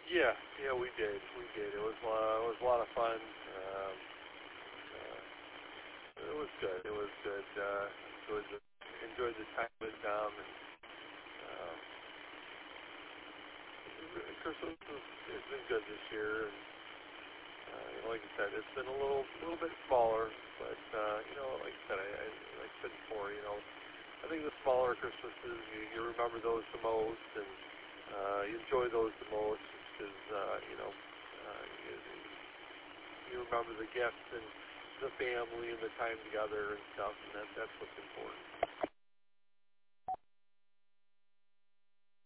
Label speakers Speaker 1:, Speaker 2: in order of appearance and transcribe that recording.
Speaker 1: Yeah, yeah, we did. We did. It was a lot of fun. It was good. It was good. Enjoyed the time with them. And um, Christmas has been good this year. And like I said, it's been a little bit smaller. But like I said, like I said before, I think the smaller Christmases, you remember those the most, and you enjoy those the most because you remember the gifts and the family and the time together and stuff, and that's what's important.